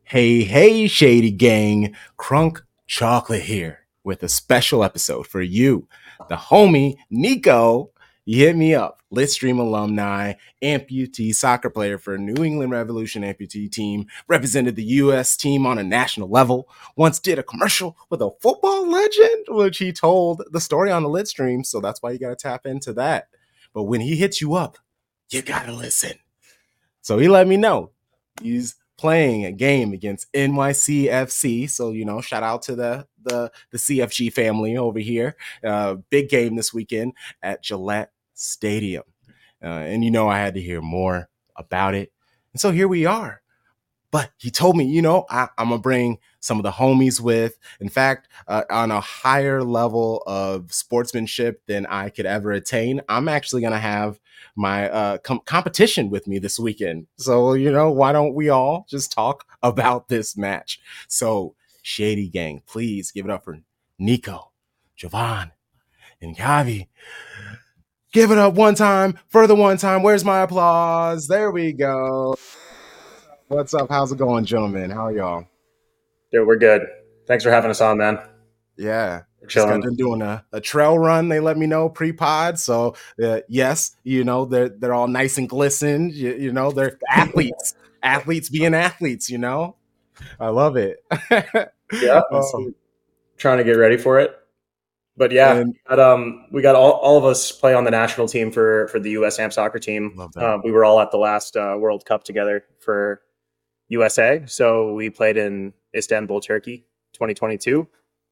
Hey, Shady Gang, Crunk Chocolate here with a special episode for you, the homie Nico. You hit me up, Litstream alumni, amputee soccer player for New England Revolution amputee team, represented the U.S. team on a national level, once did a commercial with a football legend, which he told the story on the Litstream, so that's why you got to tap into that. But when he hits you up, you got to listen. So he let me know he's playing a game against NYCFC. So shout out to the CFG family over here. Big game this weekend at Gillette Stadium, and I had to hear more about it. And so here we are. But he told me, I'm gonna bring some of the homies with. In fact, on a higher level of sportsmanship than I could ever attain, I'm actually gonna have my competition with me this weekend. So why don't we all just talk about this match? So Shady Gang, please give it up for Nico, Jovan, and Gavi. Give it up one time, further one time. Where's my applause? There we go. What's up? How's it going, gentlemen? How are y'all? Dude, we're good. Thanks for having us on, man. Yeah, We're just got chilling. done doing a trail run. They let me know pre-pod, so yes, they're all nice and glistened. They're athletes, athletes being athletes. I love it. Yeah, um, trying to get ready for it. But yeah, and we got all of us play on the national team for the U.S. AMP soccer team. love that. We were all at the last World Cup together for USA. So we played in Istanbul, Turkey, 2022.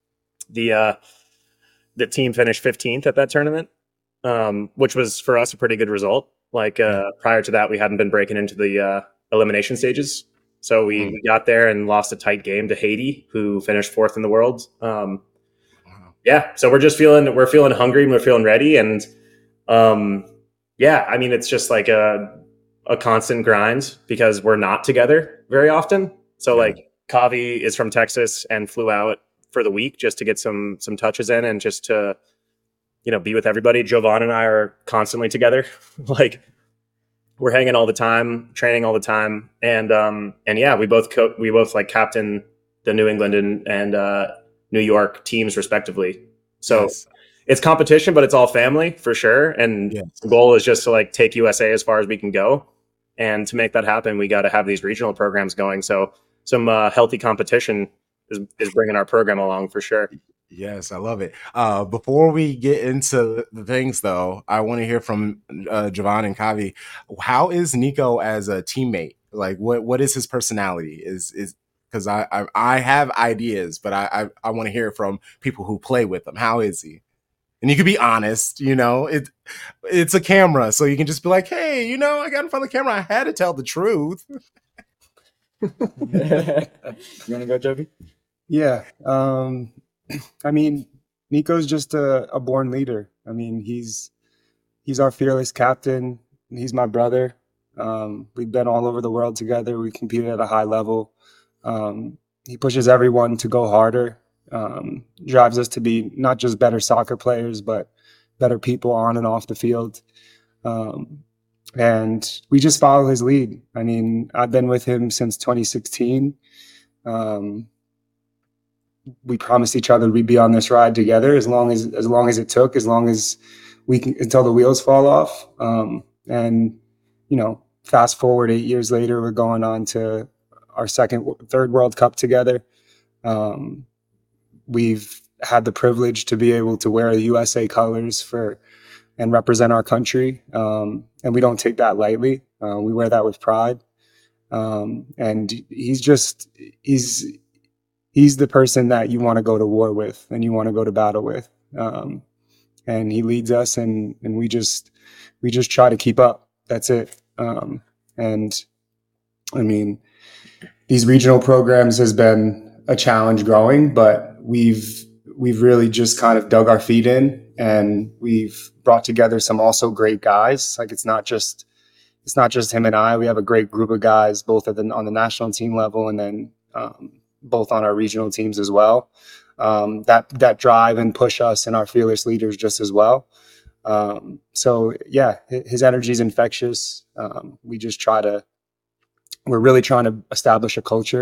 The the team finished 15th at that tournament, which was for us a pretty good result. Like Yeah. prior to that, we hadn't been breaking into the elimination stages. So Mm. we got there and lost a tight game to Haiti, who finished fourth in the world. Wow. Yeah, so we're feeling hungry and we're feeling ready, and um, yeah, I mean it's just like a constant grind because we're not together very often. So Yeah. like Kavi is from Texas and flew out for the week just to get some touches in and just to be with everybody. Jovan and I are constantly together, like we're hanging all the time, training all the time, and yeah, we both like captain the New England and New York teams respectively. So Yes. it's competition, but it's all family for sure. And the Yes. goal is just to like take USA as far as we can go. And to make that happen, we got to have these regional programs going. So some healthy competition is bringing our program along for sure. Yes, I love it. Before we get into the things, though, I want to hear from Javon and Kavi. How is Nico as a teammate? Like, what is his personality? Is because I have ideas, but I want to hear from people who play with him. How is he? And you can be honest. It's a camera, so you can just be like, hey, I got in front of the camera. I had to tell the truth. You want to go, Jovi? Yeah. I mean, Nico's just a born leader. I mean, he's our fearless captain. He's my brother. We've been all over the world together. We competed at a high level. He pushes everyone to go harder. Drives us to be not just better soccer players, but better people on and off the field. And we just follow his lead. I mean, I've been with him since 2016. We promised each other we'd be on this ride together as long as it took, as long as we can, until the wheels fall off. And fast forward 8 years later, we're going on to our third World Cup together. We've had the privilege to be able to wear the USA colors and represent our country, and we don't take that lightly. We wear that with pride. And he's the person that you want to go to war with and you want to go to battle with. And he leads us, and we just try to keep up. That's it. And I mean, these regional programs has been a challenge growing, but we've really just kind of dug our feet in, and we've brought together some also great guys. Like it's not just him and I. We have a great group of guys, both on the national team level, and then both on our regional teams as well. That drive and push us and our fearless leaders just as well. So yeah, his energy is infectious. We're really trying to establish a culture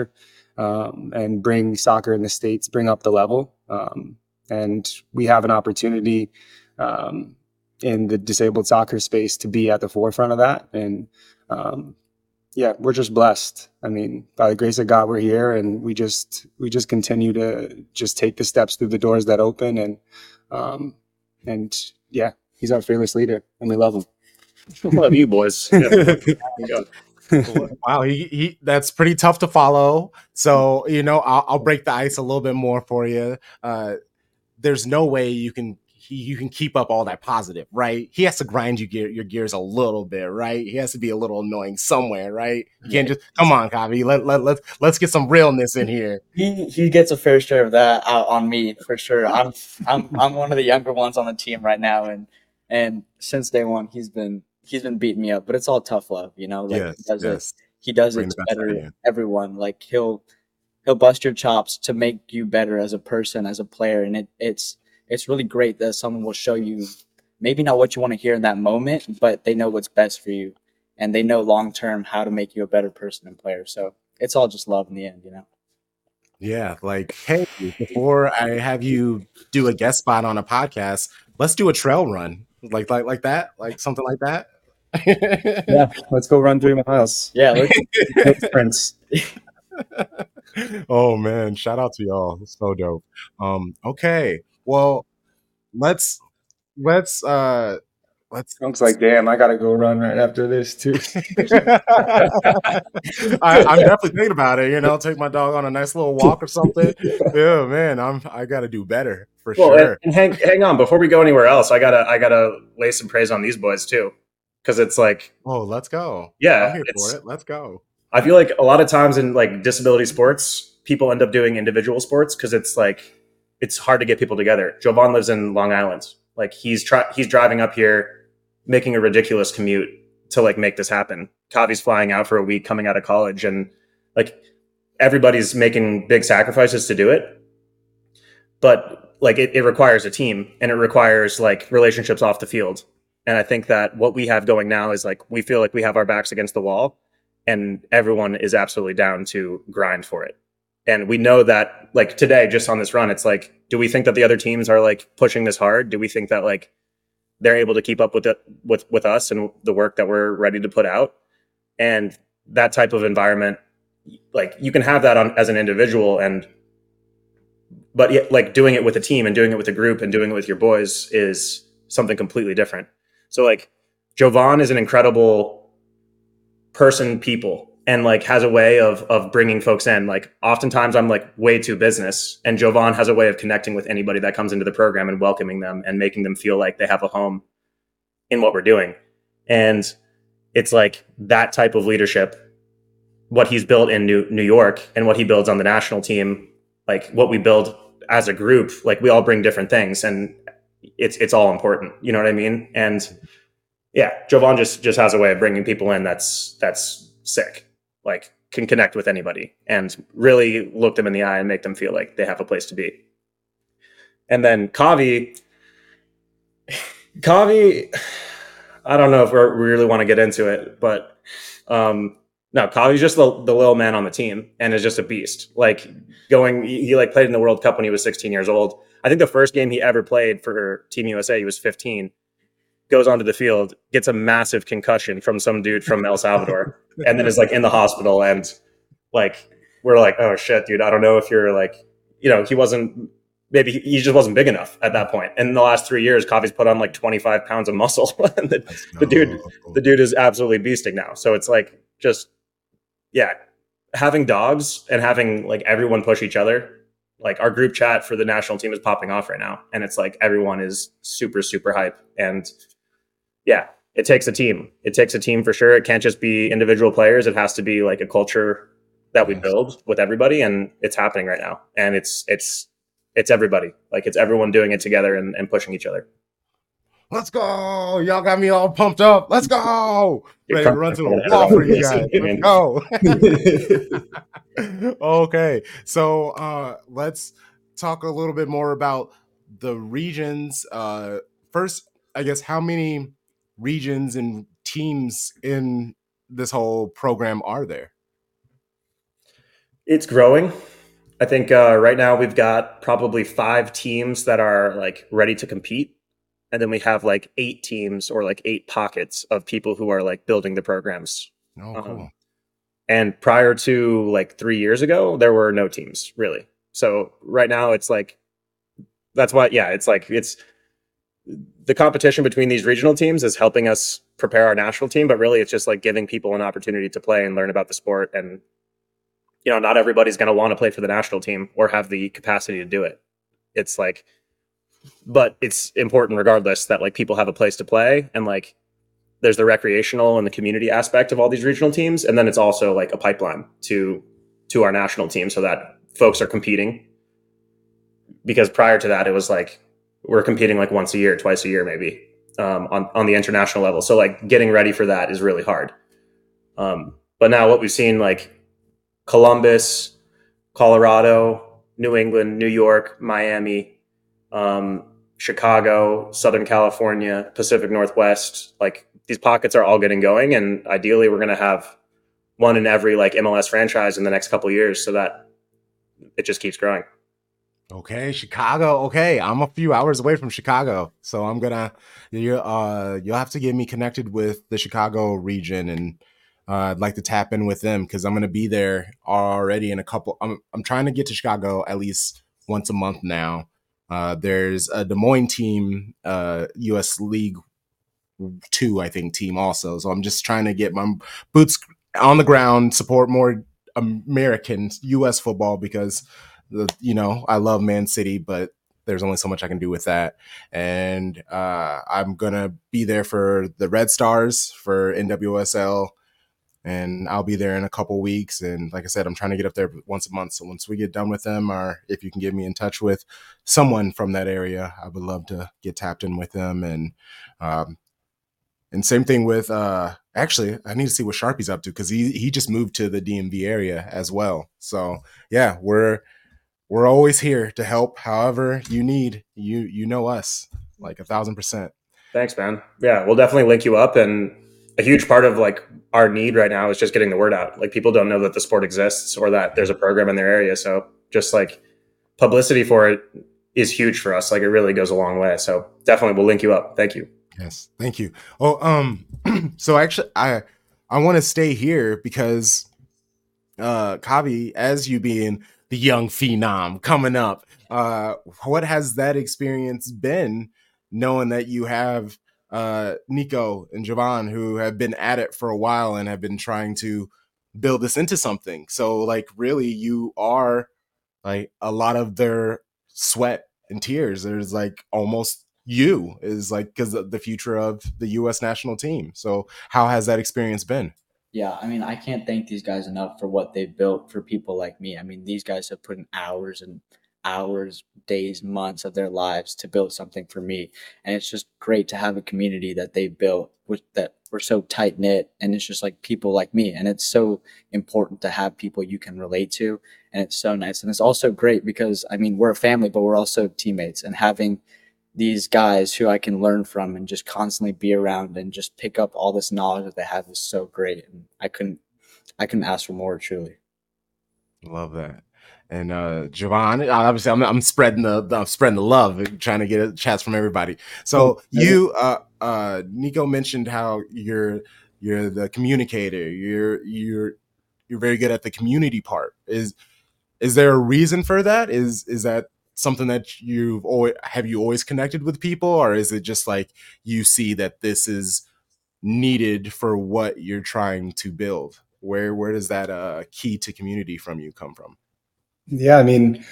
and bring soccer in the States, bring up the level. And we have an opportunity in the disabled soccer space to be at the forefront of that. And yeah, we're just blessed. I mean, by the grace of God, we're here, and we just continue to just take the steps through the doors that open. And yeah, he's our fearless leader, and we love him. Love you, boys. Yeah. Wow, he that's pretty tough to follow. So, you know, I'll break the ice a little bit more for you. There's no way you can keep up all that positive, right? He has to grind your gears a little bit, right? He has to be a little annoying somewhere, right? You can't just come on, Kavi. Let's get some realness in here. He gets a fair share of that out on me for sure. I'm one of the younger ones on the team right now, and since day one he's been beating me up, but it's all tough love, you know. Like he does it to better everyone. Like he'll bust your chops to make you better as a person, as a player, and it's really great that someone will show you maybe not what you want to hear in that moment, but they know what's best for you, and they know long term how to make you a better person and player. So it's all just love in the end, you know. Yeah, like, hey, before I have you do a guest spot on a podcast, let's do a trail run, like that, like something like that. Yeah, let's go run 3 miles. Yeah, let's sprints. Oh man, shout out to y'all. It's so dope. Okay. Well, let's Trunk's like, damn, I gotta go run right after this too. I'm definitely thinking about it, you know, take my dog on a nice little walk or something. Yeah, man, I gotta do better for sure. And hang on, before we go anywhere else, I gotta lay some praise on these boys too. Cause it's like, oh, let's go. Yeah, I'm here for it. Let's go. I feel like a lot of times in like disability sports, people end up doing individual sports because it's like it's hard to get people together. Jovan lives in Long Island. Like he's driving up here, making a ridiculous commute to like make this happen. Kavi's flying out for a week coming out of college, and like everybody's making big sacrifices to do it. But like it requires a team, and it requires like relationships off the field. And I think that what we have going now is like we feel like we have our backs against the wall, and everyone is absolutely down to grind for it. And we know that like today, just on this run, it's like, do we think that the other teams are like pushing this hard? Do we think that like they're able to keep up with it with us and the work that we're ready to put out? And that type of environment, like you can have that on as an individual, but yet, like doing it with a team and doing it with a group and doing it with your boys is something completely different. So like Jovan is an incredible people, and like has a way of bringing folks in. Like oftentimes I'm like way too business, and Jovan has a way of connecting with anybody that comes into the program and welcoming them and making them feel like they have a home in what we're doing. And it's like that type of leadership, what he's built in New York and what he builds on the national team, like what we build as a group, like we all bring different things, and it's all important. You know what I mean? And yeah, Jovan just has a way of bringing people in that's sick, like can connect with anybody and really look them in the eye and make them feel like they have a place to be. And then Kavi, I don't know if we really want to get into it, but no, Kavi's just the little man on the team and is just a beast. Like he like played in the World Cup when he was 16 years old. I think the first game he ever played for Team USA, he was 15. Goes onto the field, gets a massive concussion from some dude from El Salvador, and then is like in the hospital. And like, we're like, oh shit, dude, I don't know if you're like, you know, maybe he just wasn't big enough at that point. And in the last 3 years, Kavi's put on like 25 pounds of muscle. And the dude is absolutely beasting now. So it's like, just, yeah, having dogs and having like everyone push each other. Like our group chat for the national team is popping off right now. And it's like, everyone is super, super hype. And yeah, it takes a team. It takes a team for sure. It can't just be individual players. It has to be like a culture that we build with everybody, and it's happening right now. And it's everybody. Like it's everyone doing it together and pushing each other. Let's go! Y'all got me all pumped up. Let's go! Ready to run to the wall for you guys. Let's go. Okay, so let's talk a little bit more about the regions. First, I guess, how many regions and teams in this whole program are there? It's growing. I think right now we've got probably 5 teams that are like ready to compete. And then we have like 8 teams or like 8 pockets of people who are like building the programs. Oh, cool. And prior to like 3 years ago, there were no teams really. So right now it's like, that's why, yeah, it's like, it's the competition between these regional teams is helping us prepare our national team, but really it's just like giving people an opportunity to play and learn about the sport. And, you know, not everybody's going to want to play for the national team or have the capacity to do it. It's like, but it's important regardless that like people have a place to play, and like there's the recreational and the community aspect of all these regional teams. And then it's also like a pipeline to our national team so that folks are competing. Because prior to that, it was like, we're competing like once a year, twice a year, maybe on the international level. So like getting ready for that is really hard. But now what we've seen, like Columbus, Colorado, New England, New York, Miami, Chicago, Southern California, Pacific Northwest, like these pockets are all getting going. And ideally we're going to have one in every like MLS franchise in the next couple of years so that it just keeps growing. Okay, Chicago. Okay, I'm a few hours away from Chicago, so I'm gonna you'll have to get me connected with the Chicago region, and I'd like to tap in with them because I'm gonna be there already in a couple. I'm trying to get to Chicago at least once a month now. There's a Des Moines team, U.S. League 2, I think, team also. So I'm just trying to get my boots on the ground, support more American U.S. football because I love Man City, but there's only so much I can do with that. And I'm going to be there for the Red Stars for NWSL, and I'll be there in a couple weeks. And like I said, I'm trying to get up there once a month. So once we get done with them, or if you can get me in touch with someone from that area, I would love to get tapped in with them. And same thing with actually, I need to see what Sharpie's up to because he just moved to the DMV area as well. So yeah, we're always here to help. However you need, you know us like 1,000%. Thanks, man. Yeah, we'll definitely link you up. And a huge part of like our need right now is just getting the word out. Like people don't know that the sport exists or that there's a program in their area. So just like publicity for it is huge for us. Like it really goes a long way. So definitely we'll link you up. Thank you. Yes, thank you. Oh, so actually I want to stay here because Kavi, as you being the young phenom coming up, what has that experience been, knowing that you have Nico and Jovan who have been at it for a while and have been trying to build this into something? So like really you are like a lot of their sweat and tears. There's like almost you is like because of the future of the U.S. national team. So how has that experience been? Yeah, I mean, I can't thank these guys enough for what they've built for people like me. I mean, these guys have put in hours and hours, days, months of their lives to build something for me. And it's just great to have a community that they built with that we're so tight knit, and it's just like people like me. And it's so important to have people you can relate to. And it's so nice. And it's also great because I mean, we're a family, but we're also teammates, and having these guys who I can learn from and just constantly be around and just pick up all this knowledge that they have is so great. And I couldn't ask for more, truly. Love that. And Jovan, obviously I'm spreading the love, trying to get chats from everybody. So you Nico mentioned how you're the communicator. You're very good at the community part. Is there a reason for that? Is that something that you always connected with people, or is it just like you see that this is needed for what you're trying to build? Where does that key to community from you come from? Yeah, I mean,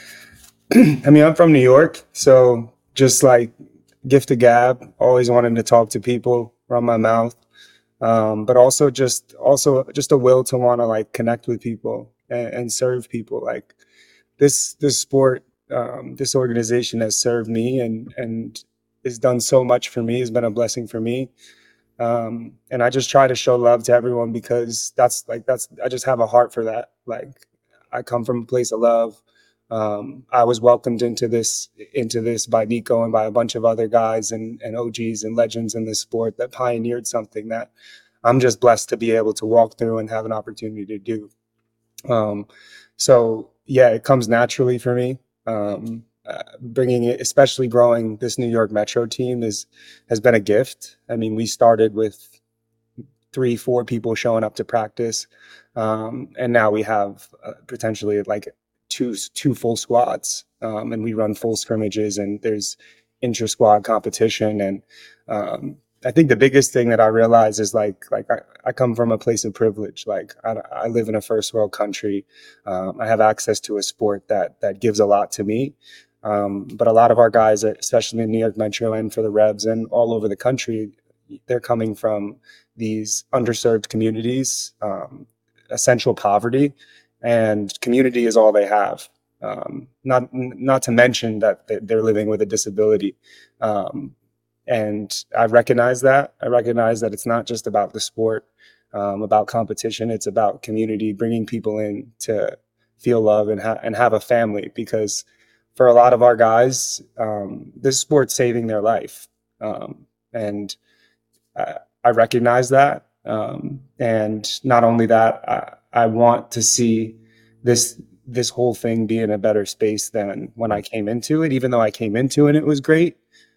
I'm from New York, so just like gift of gab, always wanting to talk to people, run my mouth, but also just a will to want to like connect with people and serve people. Like this sport, this organization has served me and has done so much for me. Has been a blessing for me. And I just try to show love to everyone because I just have a heart for that. Like I come from a place of love. I was welcomed into this by Nico and by a bunch of other guys and OGs and legends in this sport that pioneered something that I'm just blessed to be able to walk through and have an opportunity to do. So yeah, it comes naturally for me. Bringing it, especially growing this New York Metro team has been a gift. I mean, we started with 3-4 people showing up to practice, and now we have potentially like two full squads, and we run full scrimmages, and there's inter-squad competition. And I think the biggest thing that I realize is like I come from a place of privilege. Like I live in a first world country. I have access to a sport that gives a lot to me. But a lot of our guys, especially in New York Metro and for the Revs and all over the country, they're coming from these underserved communities, essential poverty, and community is all they have. Not to mention that they're living with a disability. And I recognize that. I recognize that it's not just about the sport, about competition. It's about community, bringing people in to feel love and have a family. Because for a lot of our guys, this sport's saving their life. And I recognize that. And not only that, I want to see this whole thing be in a better space than when I came into it. Even though I came into it, it was great.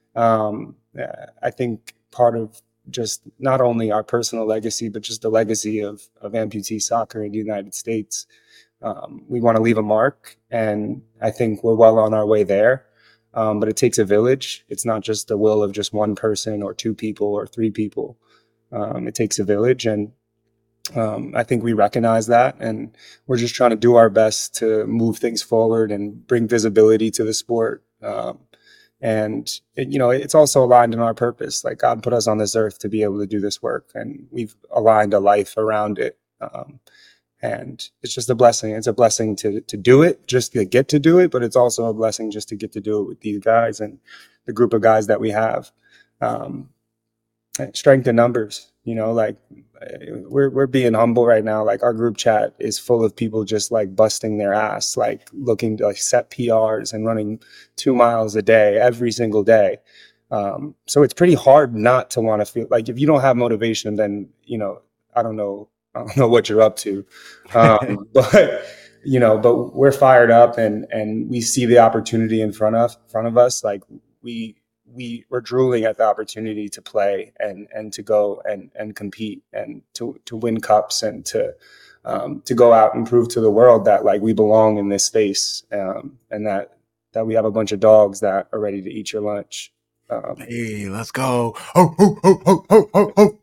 I think part of just not only our personal legacy, but just the legacy of amputee soccer in the United States. We want to leave a mark, and I think we're well on our way there. But it takes a village. It's not just the will of just one person or 2 people or 3 people. It takes a village, and I think we recognize that, and we're just trying to do our best to move things forward and bring visibility to the sport. And it's also aligned in our purpose. Like God put us on this earth to be able to do this work, and we've aligned a life around it. And it's just a blessing. It's a blessing to do it, just to get to do it, but it's also a blessing just to get to do it with these guys and the group of guys that we have. Strength in numbers, like we're being humble right now. Like our group chat is full of people just like busting their ass, like looking to like set PRs and running 2 miles a day every single day. So it's pretty hard not to want to feel like if you don't have motivation, then, I don't know what you're up to. But we're fired up and we see the opportunity in front of us. Like we're drooling at the opportunity to play and to go and compete and to win cups and to go out and prove to the world that like we belong in this space, and that we have a bunch of dogs that are ready to eat your lunch. Hey, let's go. Ho, ho, ho, ho, ho, ho, ho.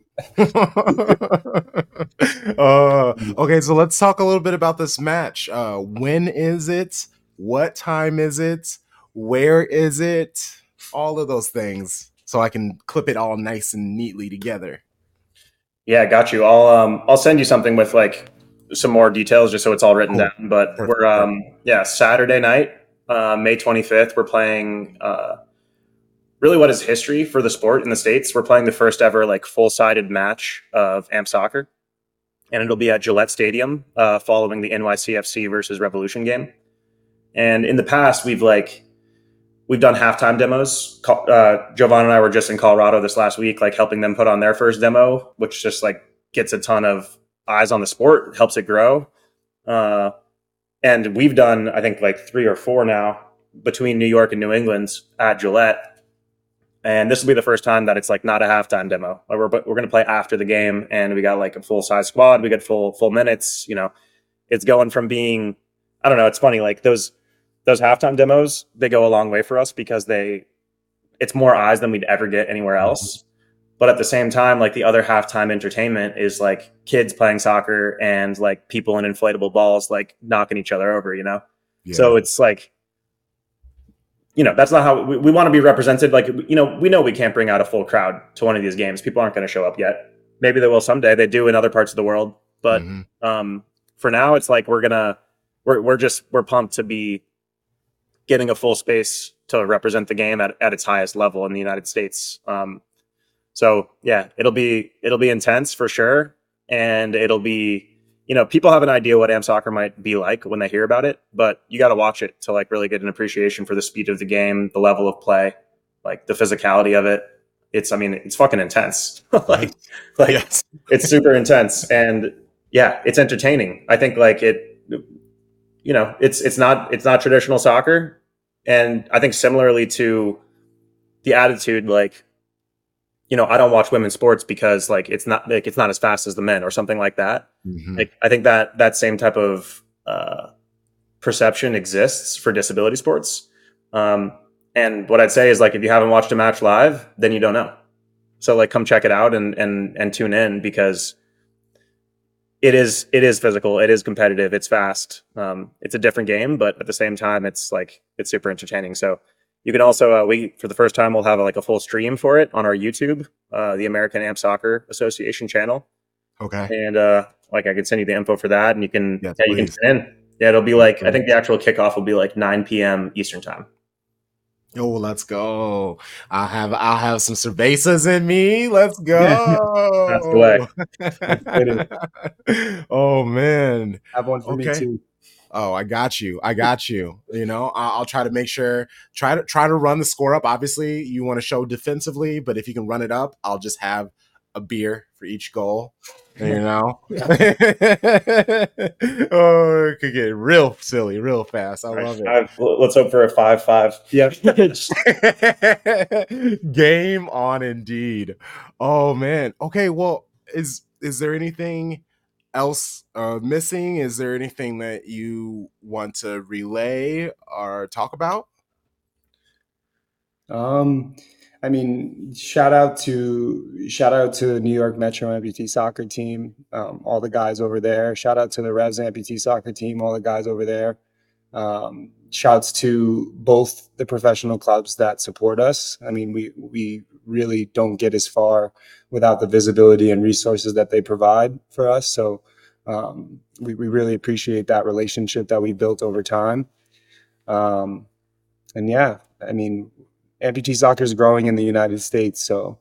Okay, so let's talk a little bit about this match. When is it? What time is it? Where is it? All of those things, so I can clip it all nice and neatly together. Yeah, got you. I'll send you something with like some more details just so it's all written down. But perfect. We're Saturday night, May 25th. We're playing really what is history for the sport in the States. We're playing the first ever like full-sided match of AMP soccer, and it'll be at Gillette Stadium following the NYCFC versus Revolution game. And in the past, we've done halftime demos. Jovan and I were just in Colorado this last week, like helping them put on their first demo, which just like gets a ton of eyes on the sport, helps it grow. And we've done, I think, like 3 or 4 now between New York and New England at Gillette. And this will be the first time that it's like not a halftime demo. Like we're going to play after the game, and we got like a full size squad. We got full minutes. It's going from being, I don't know. It's funny, like those halftime demos, they go a long way for us because it's more eyes than we'd ever get anywhere else. But at the same time, like the other halftime entertainment is like kids playing soccer and like people in inflatable balls, like knocking each other over, Yeah. So it's like, that's not how we want to be represented. Like, we know we can't bring out a full crowd to one of these games. People aren't going to show up yet. Maybe they will someday. They do in other parts of the world. But for now, it's like we're pumped to be getting a full space to represent the game at its highest level in the United States. So yeah, it'll be intense for sure. And it'll be, people have an idea what AMP soccer might be like when they hear about it, but you got to watch it to like really get an appreciation for the speed of the game, the level of play, like the physicality of it. It's fucking intense. Yes. It's super intense. And yeah, it's entertaining. I think like it, it's not traditional soccer. And I think similarly to the attitude, like, I don't watch women's sports because like it's not as fast as the men or something like that. Mhm. Like I think that same type of perception exists for disability sports. And what I'd say is, like, if you haven't watched a match live, then you don't know. So like come check it out and tune in, because it is physical, it is competitive, it's fast. It's a different game, but at the same time it's super entertaining. So you can also we for the first time we'll have like a full stream for it on our YouTube, the American Amp Soccer Association channel. Okay. And like I could send you the info for that, and you can Yes, you can please. tune in. Yeah, it'll be like, I Please. think the actual kickoff will be like 9 p.m. Eastern time. Oh, let's go. I'll have some cervezas in me. Let's go. That's the way. Oh man. Have one for me Okay. too. Oh, I got you. I'll try to make sure, try to run the score up. Obviously, you want to show defensively, but if you can run it up, I'll just have a beer for each goal. Oh, it could get real silly real fast. I love it. Let's hope for a 5-5. Yeah. Game on indeed. Oh man. Okay, well, is there anything else missing? Is there anything that you want to relay or talk about? I mean, shout out to the New York Metro Amputee Soccer Team, all the guys over there. Shout out to the Revs Amputee Soccer Team, all the guys over there. Shouts to both the professional clubs that support us. I mean, we really don't get as far without the visibility and resources that they provide for us. So we really appreciate that relationship that we built over time. And yeah, I mean, amputee soccer is growing in the United States, so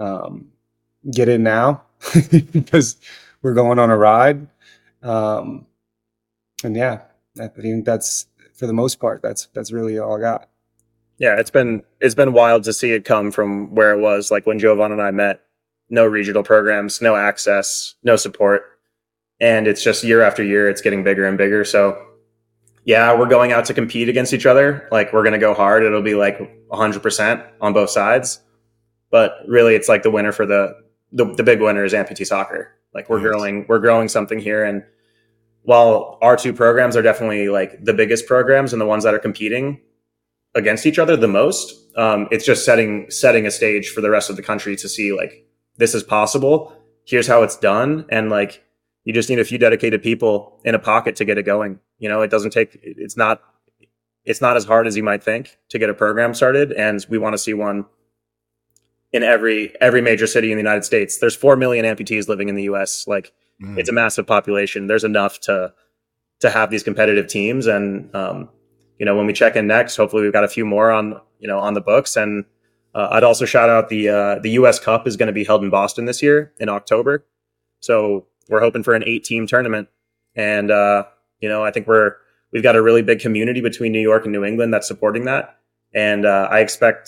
get in now because we're going on a ride. And yeah, I think that's, for the most part, that's really all I got. Yeah, it's been wild to see it come from where it was like when Jovan and I met. No regional programs, no access, no support, and it's just year after year, it's getting bigger and bigger. So yeah, we're going out to compete against each other. Like, we're going to go hard. It'll be like 100% on both sides. But really, it's like the winner for the big winner is amputee soccer. Like, we're growing something here. And while our two programs are definitely like the biggest programs and the ones that are competing against each other the most, it's just setting a stage for the rest of the country to see, like, this is possible. Here's how it's done. And like, you just need a few dedicated people in a pocket to get it going. It doesn't take, it's not as hard as you might think to get a program started. And we want to see one in every major city in the United States. There's 4 million amputees living in the US. Like, it's a massive population. There's enough to have these competitive teams. And, when we check in next, hopefully we've got a few more on the books. And I'd also shout out the US Cup is going to be held in Boston this year in October. So we're hoping for an 8-team tournament. And, I think we've got a really big community between New York and New England that's supporting that. And I expect,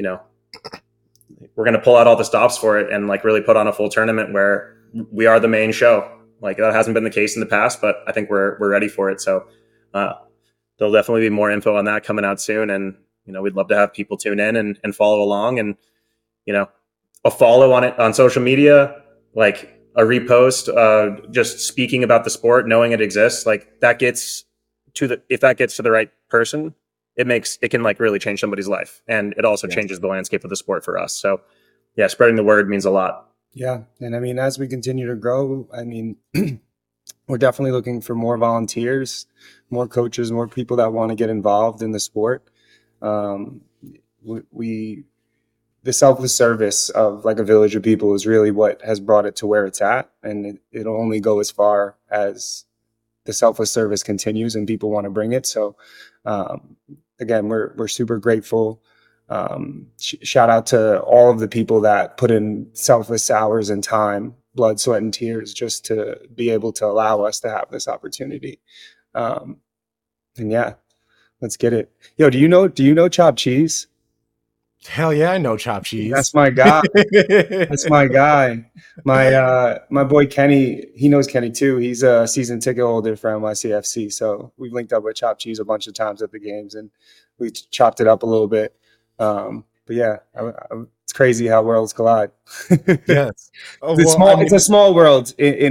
we're going to pull out all the stops for it and like really put on a full tournament where we are the main show. Like, that hasn't been the case in the past, but I think we're ready for it. So there'll definitely be more info on that coming out soon. And, we'd love to have people tune in and follow along, and, a follow on it on social media, like a repost, just speaking about the sport, knowing it exists, like if that gets to the right person, it can like really change somebody's life. And it also changes the landscape of the sport for us. So yeah, spreading the word means a lot. Yeah. And I mean, as we continue to grow, I mean, we're definitely looking for more volunteers, more coaches, more people that want to get involved in the sport. The selfless service of like a village of people is really what has brought it to where it's at. And it'll only go as far as the selfless service continues and people want to bring it. So, again, we're super grateful. Shout out to all of the people that put in selfless hours and time, blood, sweat, and tears just to be able to allow us to have this opportunity. And yeah, let's get it. Yo, do you know Chopped Cheese? Hell yeah, I know Chop Cheese. That's my guy. That's my guy. My boy Kenny, he knows Kenny too. He's a season ticket holder for NYCFC. So we've linked up with Chop Cheese a bunch of times at the games, and we chopped it up a little bit. But yeah, it's crazy how worlds collide. Yes. It's a small world.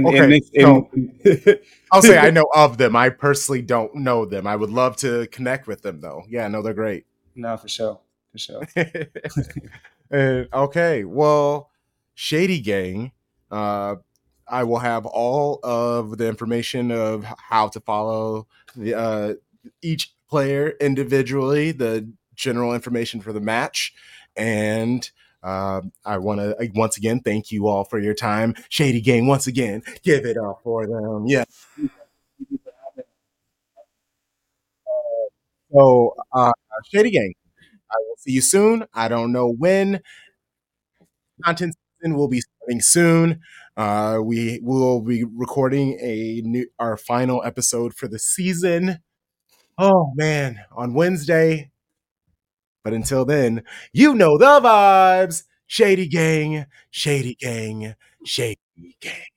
I'll say I know of them. I personally don't know them. I would love to connect with them, though. Yeah, no, they're great. No, for sure. For sure. Okay, well, Shady Gang, I will have all of the information of how to follow each player individually, the general information for the match, and I want to once again thank you all for your time. Shady Gang, once again, give it up for them. Yeah. So, Shady Gang, I will see you soon. I don't know when. Content season will be starting soon. We will be recording our final episode for the season. Oh man, on Wednesday. But until then, you know the vibes. Shady Gang, Shady Gang, Shady Gang.